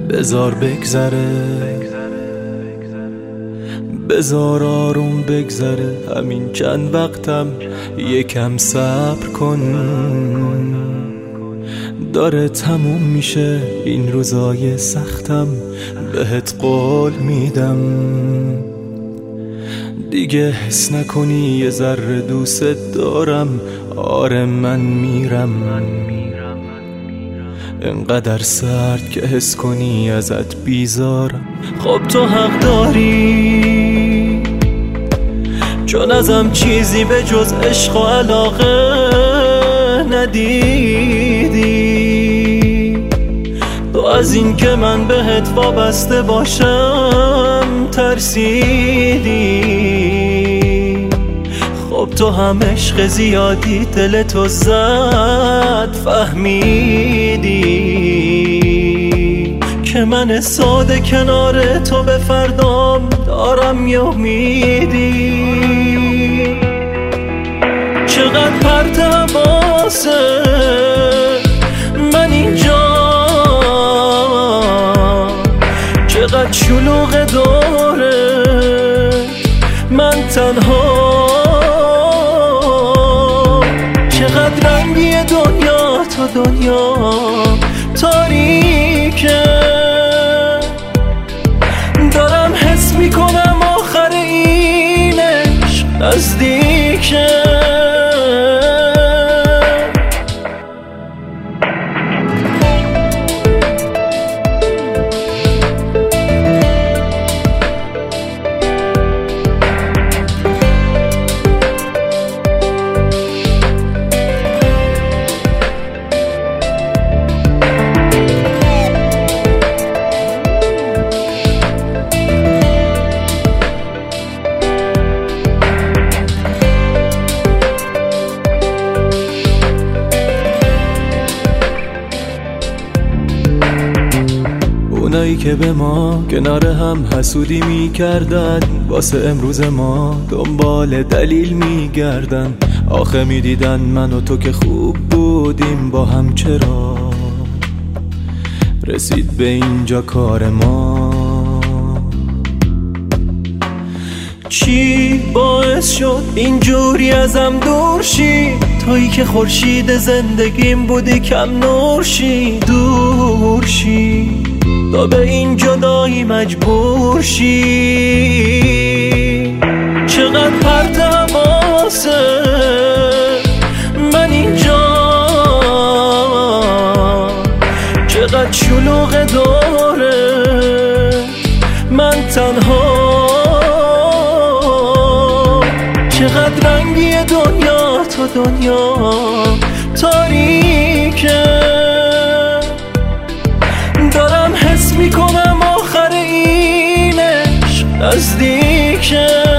بذار بگذره، بذار آروم بگذره، همین چند وقتم یکم صبر کن. داره تموم میشه این روزای سختم، بهت قول میدم دیگه حس نکنی یه ذره دوست دارم. آره من میرم، انقدر سرد که حس کنی ازت بیزارم. خب تو حق داری، چون ازم چیزی به جز عشق و علاقه ندیدی. تو از این که من بهت وابسته باشم ترسیدی. خب تو هم عشق زیادی دلتو زد، فهمیدی که من ساده کنار تو به فردام دارم یه امیدی. چقدر پرت حواسه من اینجا، چقدر شلوغ داره من تنها. چقدر رنگی دنیا تا دنیا تاریکه. دارم حس میکنم آخر این عشق نزدیکه. اونایی که به ما کنار هم حسودی میکردن، واسه امروز ما دنبال دلیل میگردن. آخه میدیدن من و تو که خوب بودیم با هم، چرا رسید به اینجا کار ما؟ چی باعث شد اینجوری ازم دور شی؟ تویی که خورشید زندگیم بودی کم نور شی، دور شی تا به این جدایی مجبور شی. چقدر پرت حواسه من اینجا، چقدر شلوغ داره من تنها. چقدر رنگی دنیا تا دنیا تاریکه. دارم حس میکنم آخر این عشق نزدیکه.